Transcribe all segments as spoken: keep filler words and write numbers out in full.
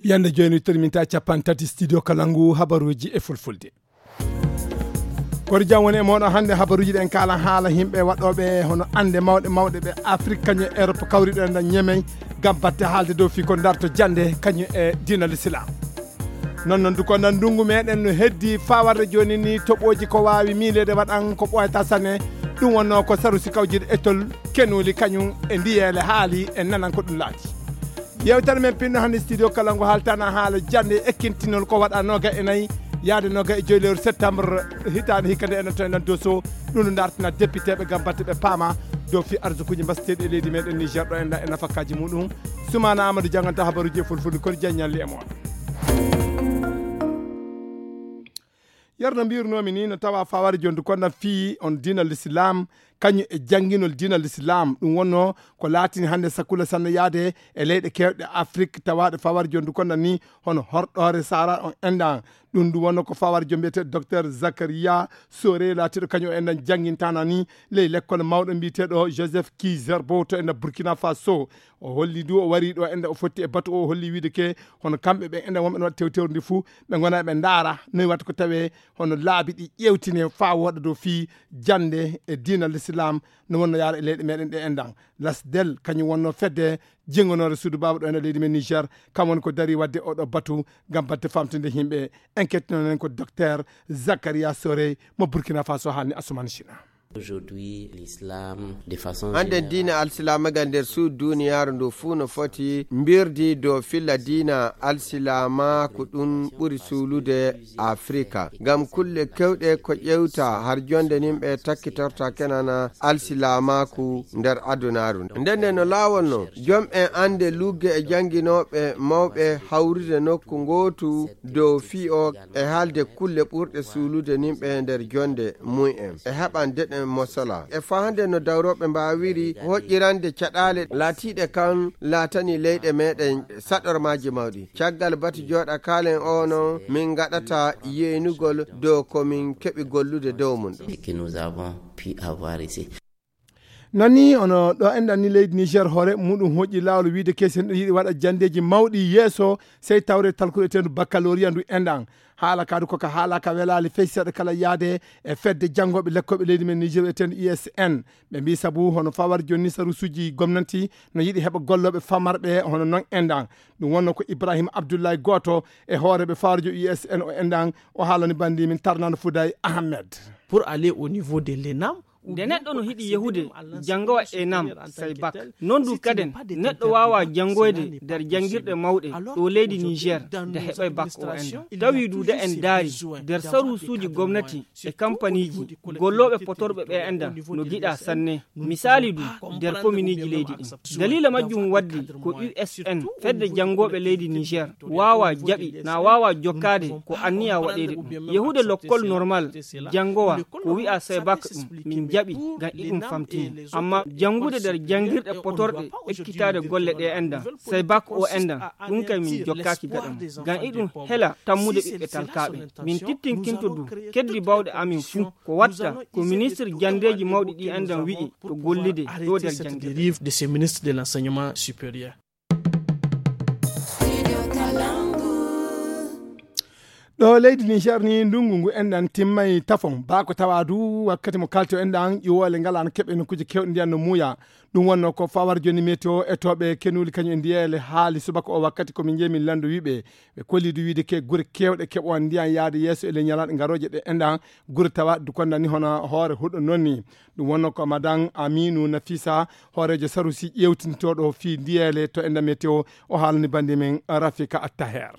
yande joni terminta capan tati studio Kalangu habaruji e fulfulde ko jam woni e moɗon hande habaruji ɗen kala haala himɓe waɗoɓe hono ande mawɗe mawɗe ɓe Afrique kañum Europe kawriɗo en ñemey gam batte haalde dow fi ko darto jande kañum e dina l'islam non non du ko nan ndungu meɗen no heddi fawarde joni ni toɓoji ko wawi milede waɗan ko ɓoyata sanne ɗum wonno ko saru sikawjide étole kenuli kañum e ndiyele haali e nanan ko ɗum laati yewtere men pinno hande studio Kalangu haltana haala jande ekkintinol ko waɗa noga e nayyi yaade noga e joyi lewru septembre hitande hikande enen to enen doso ɗum no dartina député ɓe gam batte ɓe paama dow fi arsukuji basteɗi e leydi meɗen Niger ɗo enda e nafakkaji muɗum Soumana Amadou janganta habaruji e fulfulde kono jaññalli e moon yerno mbirnomi ni no tawa fawari jonde kono fi on dina l'islam kañum e jangguinol dina l'islam ɗum wonno ko laatini hande sakkula sanno yaade e leyɗe kewɗe Afrique tawaɗe fawari jonde kono ni hono horɗore sara on endan ɗum ɗum wonno ko fawari jom mbiyete docteur Zakaria Sore laatiɗo kañum enɗan jangguintana ni ley l'école mawɗo mbiteɗo Joseph Kizerbo to enɗa Burkina Faso o holli du o wari ɗo enɗa o fotti e batu o holli wiide ke hono kamɓe ɓe enɗa wonɓe no waɗa tewtewre ndi fuu ɓe gona ɓe daara noyi watta ko tawe hono laabi ɗi ƴewtine fa woɗa dow fi jande e dina l'islam no wonno yaara e leyɗe meɗen ɗe endan lasdel kañum wonno fedde jengonore suudu baba ɗo ene leydi men Niger kam woni ko dari wadde oɗo batu gam batte famtinde yimɓe enquête nonen ko docteur Zakaria Sore mo Burkina Faso haalni Assoumane China. Aujourd'hui l'islam de façon ande dina alsilama ga nder suud duniyaru ndu fuu no foti mbirdi do filla dina alsilama ko ɗum ɓuri suulude afrika gam kulle kewɗe ko ƴewta har jonde nimɓe takkitorta kenana alsilamaku nder adunaru ndenne no laawol no jom en ande lugge e janguinoɓe mawɓe hawride nokku gotu dow fi o e haalde kulle ɓurɗe suulude nimɓe nder jonde mu'en e heɓan deɗen mosala e fahande no dawroɓe mbawiri hoƴƴirande caɗale laatiɗe kan laatani leyɗe meɗen saɗormaji mawɗi caggal bati joɗa kalen o no min gaɗata yenugol dow komin keɓi gollude dow mum ɗo nani ono ɗo enɗan ni leydi Niger hoore muɗum hoƴƴi lawol wiide kesen ɗo yiɗi waɗa jandeji mawɗi yeeso sey tawre talkuɗetendu baccalauréat ndu enɗan haala kadu koko haala ka welali fey seeɗa kala yaade e fedde janggoɓe lekkoɓe leydi men Niger eten I S N ɓe mbi saabu hono fawar joni sarusuji gomnati no yiɗi heɓa golloɓe famarɓe hono noon enɗan ɗum wonno ko Ibrahima Abdoulaye goto e hooreɓe fawarjo I S N o enɗan o haalani bandi min Tarnano Fouday Ahmed. Pour aller au niveau de l'ENAM nde neɗɗo no hiɗi yahude jangowa enam say bak non du kaden neɗɗo wawa jangoyde nder jangirɗe mawɗe ɗo leydi Niger nde heɓay bak o en tawi duude en daari nder sarusuji gomnati e kampaniji golloɓe potorɓe ɓe enda no giɗa sanne misali du nder commune ji leydi ɗin dalila majjum waddi ko U S N fedde jangoɓe leydi Niger wawa jaɓi na wawa jokkade ko anniya waɗede ɗum yahude l'école normal jangowa ko wi'a say bak ɗum min jaɓi gam ɗum famtini amma jangude nder jangirɗe potorɗe ekkitade golle ɗe enda say bak o enda ɗum kay min jokkaki gaɗam gam iɗum hela tammude ɓiɓɓe talkaɓe min tittinkinto du keddi bawɗe amin fuu ko watta ko ministre jandeji mawɗi ɗi endan wi'i to gollide ɗo nder jangirɗe de ces ministres de l'enseignement supérieur. ɗo leydi Niger ni ndungu ngu enɗan timmay tafon bako tawa du wakkati mo kalto enɗan ƴiwole ngala no keɓe nokkuji kewɗe ndiyan no muuya ɗum wonno ko fawar joni météo etoɓe kenuli kañum e ndiyele haali subaka o wakkati komin jeeyi min landu wiɓe ɓe kollidu wiide ke guure kewɗe keɓon ndiyan yaade yesso ele ñalaɗe garoje ɗe enɗan guure tawa du kondani hono hoore huɗo nonni ɗum wonno ko madame Aminou Nafisa hoorejo sarusi ƴewtintoɗo fi ndiyele to enɗan météo o haalani bandi men Rafika Attaher.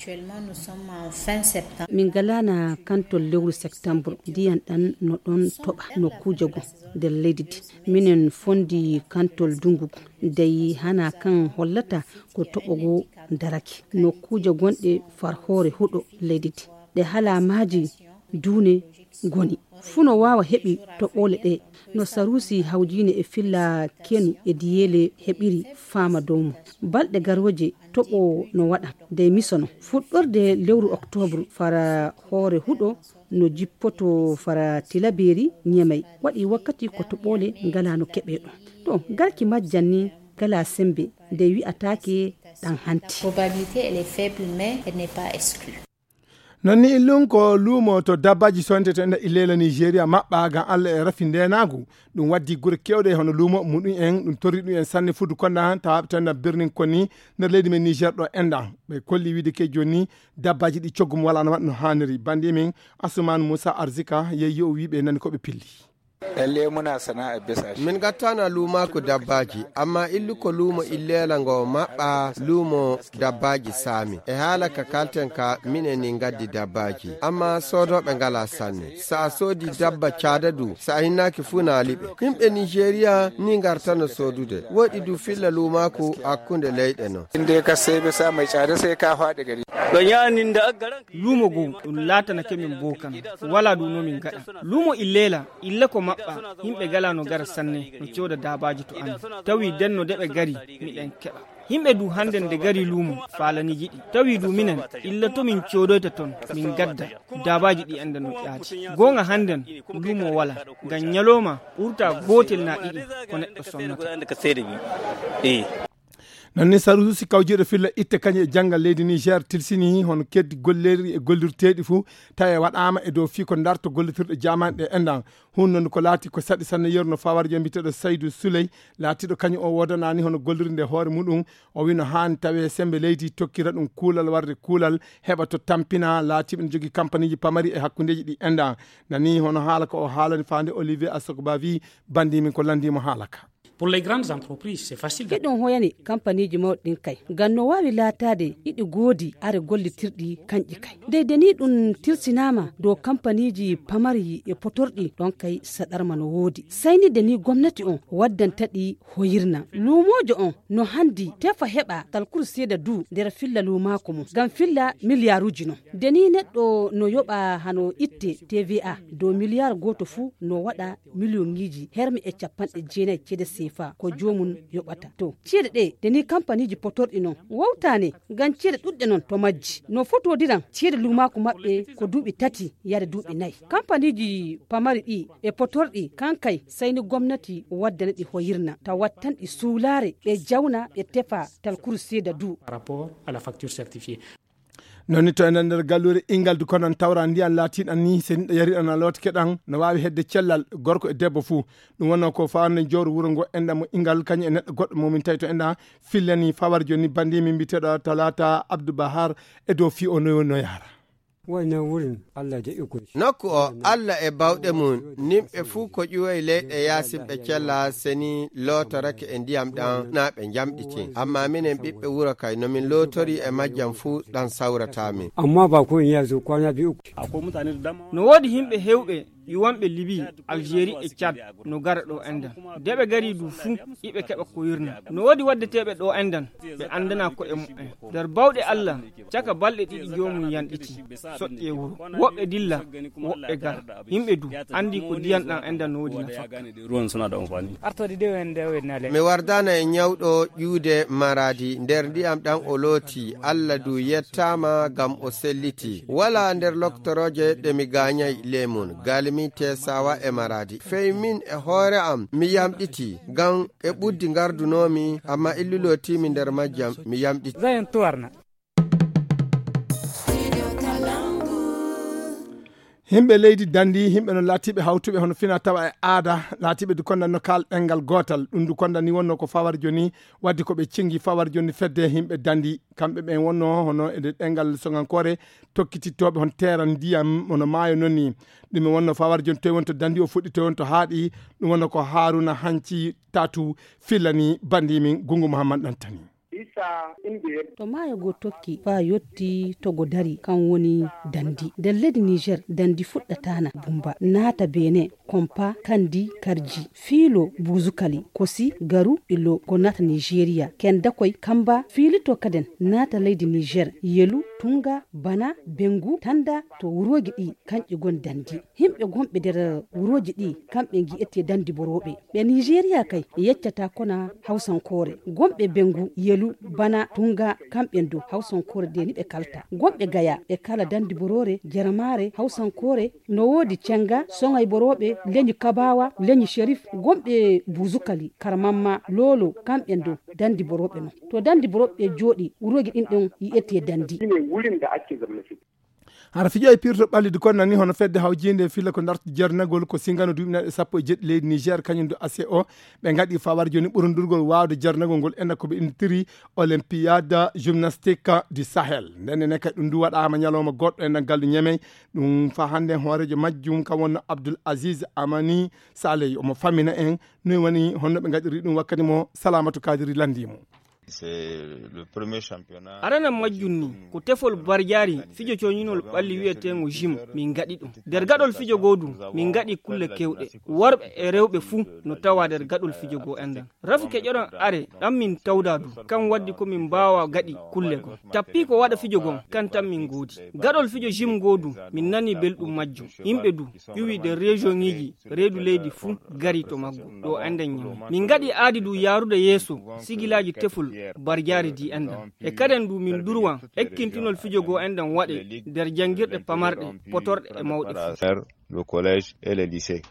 min galana kantol lewru septembre ndiyan ɗan no ɗon toɓa no kujago nder leydi minen fondi kantol dungu dey hana kan hollata ko toɓogo daraki no kuja gonɗe far hoore huɗo leydi ɗe halamaji dune goni funo wawa heɓi toɓole ɗe no sarusi hawjine e filla kenu e diyele heɓiri fama dow balɗe garoje toɓo no waɗa nde misono fuɗɗorde lewru octobre fara hoore huɗo no jippoto fara tilaberi ñemay waɗi wakkati ko toɓole ngala no keɓe ɗo to garki majjanni kala sembe da wi atake dan hanti probabilité elle est faible mais elle n'est pas exclue. nonni illun ko luumo to dabbaji sonte to enda illela Nigeria mabba ga alla e rafinde nagu dum waddi gure kewde hono luumo mudun en dum torri dum en sanne fudu konda ta tan birnin koni nder leydi men Niger do enda be kolli wide ke joni dabbaji di ciogum wala no no haniri bandi min Asuman Musa Arzika yeyi o wibe nan ko be pilli lalle muna sana'a bisa shi min gattana luma ko dabbaji amma illu ko lumo illela ngo mabba lumo dabbaji sami e hala ka kalten ka minen ni gaddi dabbaji amma sodo be ngala sanne sa sodi dabba cadadu sa hinaki funa libe himbe Nigeria ni gartana sodude wodi du filla luma ko akkunde leyde no inde ka sai bisa mai cada sai ka fadi gari ganyanin da agaran lumo go dum lata na kemin bokan wala du no min gada lumo illela illa ko mabba himbe gala no gar sanne no coda dabaji to an tawi denno debe gari miɗen keba himbe du handen de gari lumo falani jidi tawi du minen illa to min codoyta ton min gadda dabaji di anda no yaati gonga handen lumo wala gan nyaloma urta gotel na didi ko neddo sonnata eh nonni saru si kawjire filla itte kanye jangal leydi Niger tilsini hono keddi golleri e gollirteedi fu tawe wadama e do fi ko darto gollitirde jamande endan hunnon ko laati ko sadi sanne yerno fawar jambitedo Saydou Souley laatido kanyo o wodanani hono gollirde hoore mudum o wino han tawe sembe leydi tokkira dum kulal warde kulal heba to tampina laatibe jogi compagnie ji pamari e hakkundeji di endan nani hono haala ko o haalani fande Olivier Asogba wi bandi min ko landimo haalaka. Pour les grandes entreprises, c'est facile. Idon hoyani compagnie ji mawdin kai ganno wawi latade idi godi are gollitirdi kanji kai de deni dun tirsinama do compagnie ji pamari e potordi don kai sadar man wodi sayni deni gwamnati on waddan tadi hoyirna lumojo on no handi tefa heba talkur seda du der filla lumako mo gam filla milyaruji no deni neddo no yoba hano itte T V A do milyar goto fu no wada milyoniji hermi e capan e jena cede fa ko jomun yobata to cede de deni company ji potordi non wawtane gan cede dudde non to majji no foto diran cede luma ko mabbe ko dubi tati yare dubi nay company ji pamari di e potordi kankay sayni gwamnati waddana di hoyirna ta wattan di sulare e jawna e tefa tal kursi da du rapport à la facture certifiée. noni to enen nder gallure ingal du konon tawra ndiyan latiɗan ni sen ɗo yari ɗana lot keɗan no wawi hedde cellal gorko e debbo fuu ɗum wonno ko fawarne jowro wuuro ngo enɗa mo ingal kañum e neɗɗo goɗɗo momin tawi to enɗa fillani fawar joni bandi min mbiteɗo Talata Abdou Bahar e dow fi o no no yara wannan wurin Allah da iko nokku o Allah e bawɗe mum nimɓe fuu ko ƴuway leyɗe yasimɓe cella seni lootorake e ndiyam ɗan na ɓe jamɗiti amma minen ɓiɓɓe wuro kay nomin lootori e majjam fuu ɗan sawratamin amma ba ko yazo kwana biyu no wodi himɓe hewɓe yuwanɓe Libi Algérie e Tchad no gara ɗo endan deɓe gari du fuu iɓe keɓa ko yirna no wodi waddeteɓe ɗo endan ɓe andana ko e mumen nder bawɗe Allah caka balɗe ɗiɗi jomum yanɗiti soƴƴe wuro woɓɓe dilla woɓɓe gara yimɓe du andi ko diyan ɗan endan no wodi nafa mi wardana e ñawɗo ƴuude maradi nder ndiyam ɗan o looti Allah du yettama gam o selliti wala nder loktoroje ɗe mi gañay lemun gali mi tesawa e maradi fey min e hoore am mi yamɗiti gam e ɓuddi gardunomi amma illulotimi nder majjam mi yamɗiti zayen tuwarna himɓe leydi Dandi himɓe no laatiɓe hawtuɓe hono fina tawa e aada laatiɓe du kondan no kal ɗengal gotal ɗum du kondan ni wonno ko fawar joni waddi koɓe cingi fawar joni fedde himɓe Dandi kamɓe ɓen wonno hono e ɗengal sogankore tokkitittoɓe hon teran ndiyam hono maayo nonni ɗum wonno fawar joni toy wonto Dandi o fuɗɗi toy wonto haaɗi ɗum wonno ko Haruna Hanci Tatu fillani bandi min Gungu Muhammad Ɗantani to maayo go tokki fa yotti togo dari kan woni Dandi nder leydi Niger Dandi fuɗɗatana Bumba naata Benin Kompa Kandi Karji Filo Buzukali Kosi Garu ilo go nata Nigeria ken dakoy Kamba Filito kaden naata leydi Niger Yelu Tunga Bana Bengu Tanda to wuroji ɗi kanƴe gon Dandi himɓe gonɓe nder wuroji ɗi kamɓe gi'ete Dandi boroɓe ɓe Nigeria kay yeccata kona Hausankore gonɓe Bengu Yelu Bana Tunga kamɓen do Hausankore de ni ɓe kalta gonɓe Gaya ɓe kala Dandi borore Jaramare Hausankore no wodi Cenga Songay boroɓe lenyi kabawa lenyi sherif gombe buzukali karamamma lolo kamɓen do dandi boroɓe no to dandi boroɓe jooɗi urogi ɗin ɗon yiyete dandi wurin da ake zamna hara fiƴo e pirto ɓallide kon nani hono fedde hawjinde filla ko darto jernagol ko singano duuɓinaɗe sappo e jeɗɗi leydi niger kañum do A C O ɓe gaɗi fawar joni ɓurodurgol wawde jernagol ngol enda koɓe intiri olympiade gymnastique du sahel ndenne kadi ɗum du waɗama ñalawma goɗɗo enda galɗo ñamey ɗum fa hande hoorejo majjum kam wonno Abdoul Aziz Amani Saleh omo famina en noy woni honno ɓe gaɗiri ɗum wakkati mo Salamatu Kadiri landimo. arana majjunni ko tefol barjari fijo coñinol ɓalli wiyetego jim min gaɗi ɗum nder gaɗol fijo godu min gaɗi kulle kewɗe worɓe e rewɓe fuu no tawa nder gaɗol fijo go endan rafi keƴoɗon are ɗan min tawda du kan waddi ko min mbawa gaɗi kulle go tappi ko waɗa fijo gon kan tan min goodi gaɗol fijo jim godu min nani belɗum majjum yimɓe du ƴuwi nder région ŋiji reedu leydi fuu gari to maggo ɗo enden ñami min gaɗi aadi du yarude yeeso sigilaji tefol barjari di endan e kaden du min durwan ekkintinol fijo go endan waɗe nder jangirɗe pamarɗe potorɗe e mawɗe le collège et le lycée.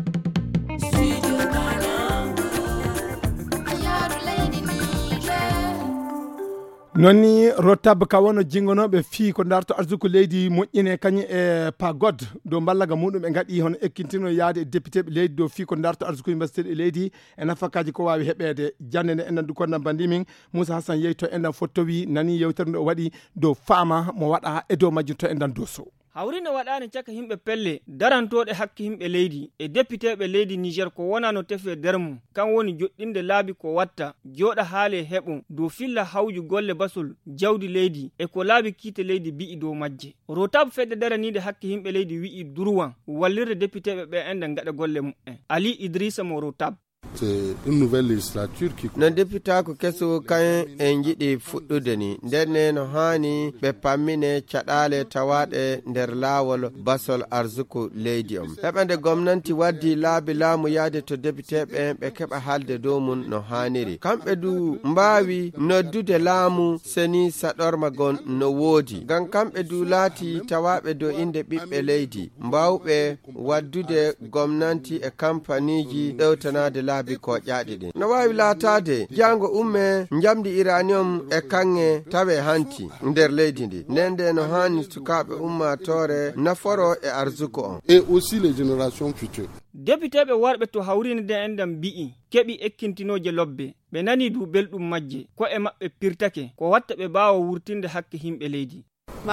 nonni rotab ka wono jingonoɓe fi ko darto arsuku leydi moƴƴine kañum e pagode do ballaga muɗum ɓe gaɗi hono ekkintino yaade e député ɓe leydi do fi ko darto arsuku université ɗe leydi e nafakaji ko wawi heɓede jande nde enɗan du konɗan bandimin Moussa Hassan yeyto enɗan fottowi nani yewtere nde o waɗi dow fama mo waɗa e dow majjum to enɗan doso hawrinde waɗani caka himɓe pelle darantoɗe hakke himɓe leydi e député ɓe leydi niger ko wona no tefe nder mum kan woni joɗɗinde laabi ko watta joɗa haale heɓum dow filla hawju golle basol jawdi leydi e ko laabi kiite leydi bi'i dow majje rotab fedde daranide hakke himɓe leydi wi'i durwan wallirde député ɓe ɓe ende gaɗa golle mum'en Ali Idrissa mo rotab C'est une nouvelle législature qui no député ko keso kan en jiɗi fuɗɗude ni ndenne no hani ɓe pammine caɗale tawaɗe nder laawol basol arsuku leydi on heɓande gomnanti waddi laabi laamu yaade to député ɓen ɓe keɓa haalde dow mum no haniri kamɓe du mbawi noddude laamu seni saɗorma gon no woodi ngam kamɓe du laati tawaɓe dow inde ɓiɓɓe leydi mbawɓe waddude gomnanti e kampaniji ɗewtanade laabi ko ƴaɗi ɗin no wawi laatade jango umme jamdi iranium e kange tawe hanti nder leydi ndi nende no hani sukaɓe ummatore naforo e arsuku on et aussi les générations futures député ɓe warɓe to hawrinde de enɗam mbi'i keɓi ekkintinoje lobbe ɓe nani du belɗum majje ko e maɓɓe pirtake ko watta ɓe mbawa wurtinde hakke himɓe leydi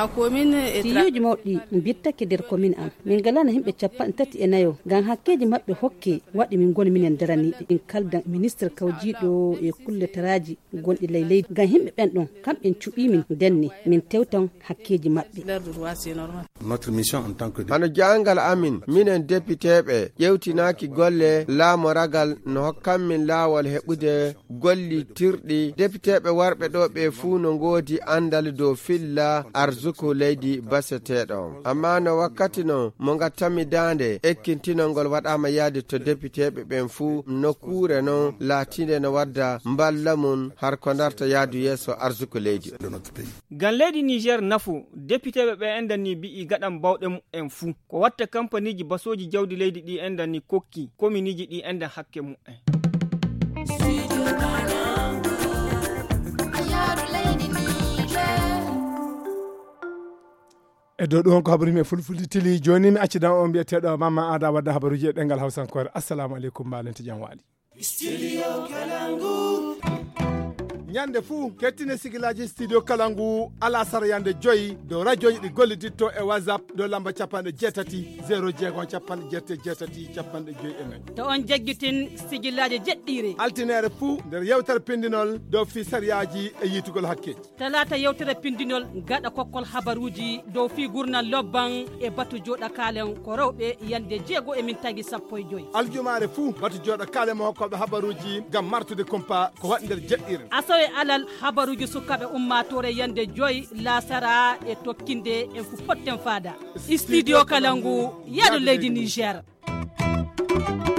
tiyoji mawɗi bittake nder commune am min galana himɓe capan tati e nayo ngam hakkeji mabɓe hokke waɗi min goni minen daraniɗe min kalda ministre kawjiɗo e kulle taraji gonɗi ley leydi ngam himɓe ɓen ɗon kamɓen cuɓimin denni min tewtan hakkeji mabɓe notre mission en tant que hano jangal amin minen député ɓe ƴewtinaki golle laamo ragal no hokkanmin laawol heɓude golli tirɗi député ɓe warɓe ɗo ɓe fuu no ngoodi andal dow filla arsuku leydi baseteɗo amma no wakkati no mo gattami dande ekkintinolngol waɗama yaade to député ɓe ɓen fuu nokkure noon laatinde no wadda mballa mum har ko darta yaadu yeeso arsuku leydi ngam leydi niger nafu député ɓe ɓe endani mbi'i gaɗan bawɗe mum'en fuu ko watta kampaniji basoji jawdi leydi ɗi endani kokki kominiji ɗi endan hakke mum'en e dow ɗum ko habaru mi fulfulde tili joni mi accidan on mbiyeteɗo Mama Ada wadda habaruji e ɗengal hawsankore assalamu aleykum mbalente jam waali studio Kalangu ñande fuu kettine sigilaji studio Kalangu ala sara yande joyi dow radio ji ɗi golliditto e whatsapp dow lamba capanɗe jeetati zéro jeegon capanɗe jeette jeetati capanɗe joyi e nayyi to on jagguitin sigilaji jeɗɗiri altinere fuu nder yewtere pindinol dow fi sariyaji e yitugol hakkeji talata yewtere pindinol gaɗa kokkol habaruji dow fi gurnal lobban e batu joɗa kalen ko rewɓe yande jeego e min tagui sappo e joyi aljumare fuu batu joɗa kalen mo hokkoɓe habaruji gam martude kumpa ko waɗi nder jeɗɗire e alal habaruji sukaɓe ummatore yande joyi lasara e tokkinde en fu potten fada studio Kalangu yaɗo leydi Niger.